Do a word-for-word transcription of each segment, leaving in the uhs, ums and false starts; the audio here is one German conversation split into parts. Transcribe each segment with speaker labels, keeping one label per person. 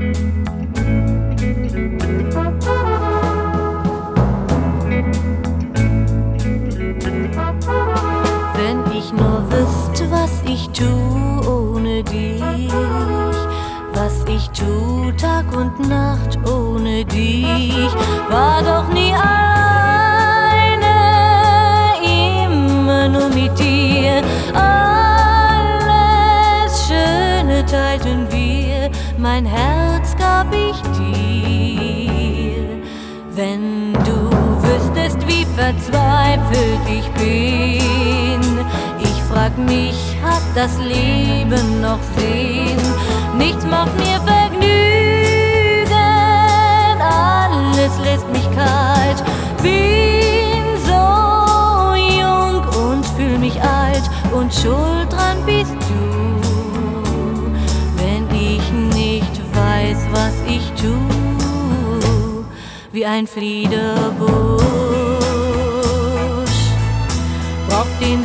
Speaker 1: Wenn ich nur wüsste, was ich tu ohne dich, was ich tu Tag und Nacht ohne dich, war doch nie alleine, immer nur mit dir. Alles Schöne teilten wir, mein Herz gab ich dir. Wenn du wüsstest, wie verzweifelt ich bin, ich frag mich, hat das Leben noch Sinn? Nichts macht mir Vergnügen, alles lässt mich kalt. Bin so jung und fühl mich alt und schuld dran bist du, wenn ich nicht weiß, was ich tu. Wie ein Fliederbusch braucht den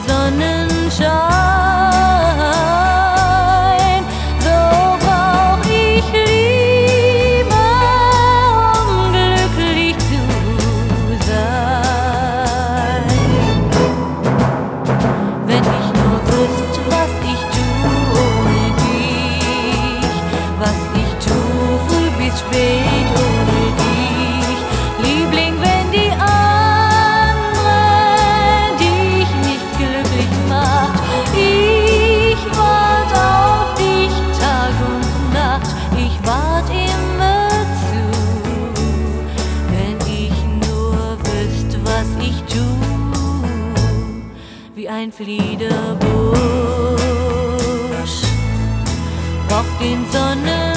Speaker 1: Sonnenschein, so brauch ich Liebe, um glücklich zu sein. Wenn ich nur wüsste, was ich tu ohne dich, was ich tu früh bis spät ohne dich, Liebling, wenn die andere dich nicht glücklich macht. Ich wart auf dich Tag und Nacht, ich wart immer zu. Wenn ich nur wüsste, was ich tu, wie ein Fliederbusch braucht den Sonne